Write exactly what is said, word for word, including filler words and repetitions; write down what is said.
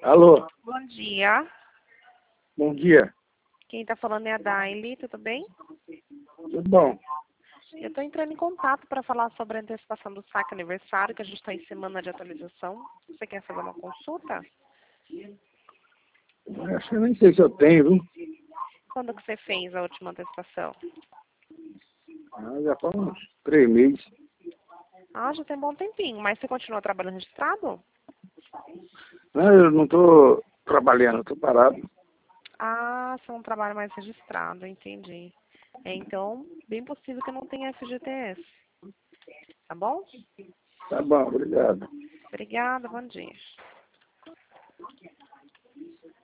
Alô, Bom dia. bom dia. Quem está falando é a Daily, tudo bem? Tudo bom? Eu estou entrando em contato para falar sobre a antecipação do saque aniversário, que a gente está em semana de atualização. Você quer fazer uma consulta? Acho que eu nem sei se eu tenho, viu? Quando que você fez a última antecipação? Ah, já faz uns três meses. Ah, já tem um bom tempinho, mas você continua trabalhando registrado? Não, eu não estou trabalhando, estou parado. Ah, você não trabalha mais registrado, entendi. É, então, bem possível que eu não tenha F G T S. Tá bom? Tá bom, obrigado. Obrigada, bom dia.